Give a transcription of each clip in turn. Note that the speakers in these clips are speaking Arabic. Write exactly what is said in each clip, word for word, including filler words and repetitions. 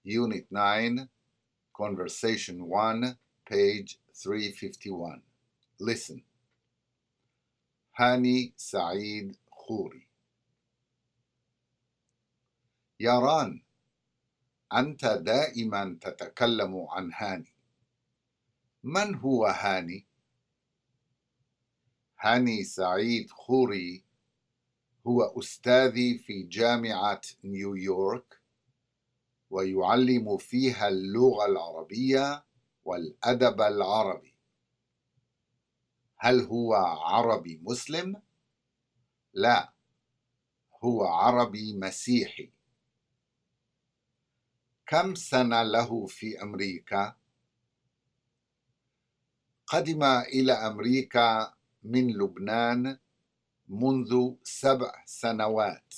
Unit nine, Conversation one, page three fifty-one. Listen. هاني سعيد خوري. يا ران، أنت دائما تتكلم عن هاني. من هو هاني؟ هاني سعيد خوري هو أستاذي في جامعة نيويورك، ويعلم فيها اللغة العربية والأدب العربي. هل هو عربي مسلم؟ لا، هو عربي مسيحي. كم سنة له في أمريكا؟ قدم إلى أمريكا من لبنان منذ سبع سنوات.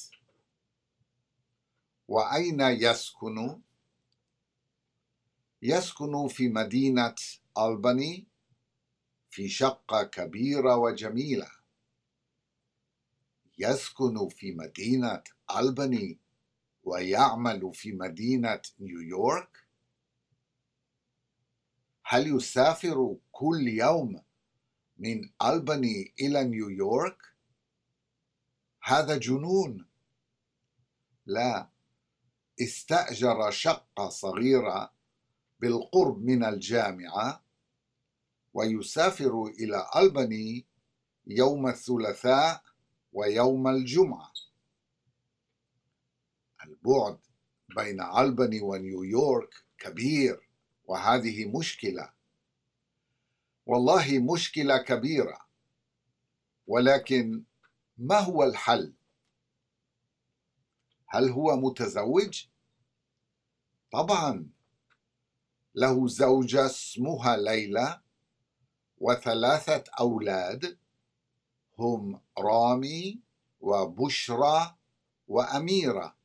وأين يسكن؟ يسكن في مدينة ألباني في شقة كبيرة وجميلة. يسكن في مدينة ألباني ويعمل في مدينة نيويورك؟ هل يسافر كل يوم من ألباني إلى نيويورك؟ هذا جنون. لا، استأجر شقة صغيرة بالقرب من الجامعة ويسافر إلى ألباني يوم الثلاثاء ويوم الجمعة. البعد بين ألباني ونيويورك كبير، وهذه مشكلة، والله مشكلة كبيرة. ولكن ما هو الحل؟ هل هو متزوج؟ طبعا، له زوجة اسمها ليلى وثلاثة أولاد، هم رامي وبشرى وأميرة.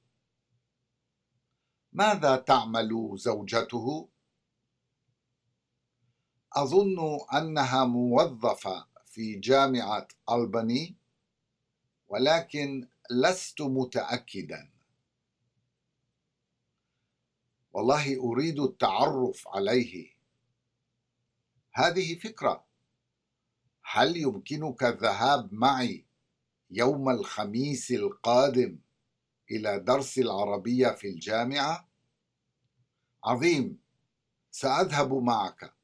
ماذا تعمل زوجته؟ أظن أنها موظفة في جامعة ألباني، ولكن لست متأكدا. والله أريد التعرف عليه. هذه فكرة. هل يمكنك الذهاب معي يوم الخميس القادم إلى درس العربية في الجامعة؟ عظيم، سأذهب معك.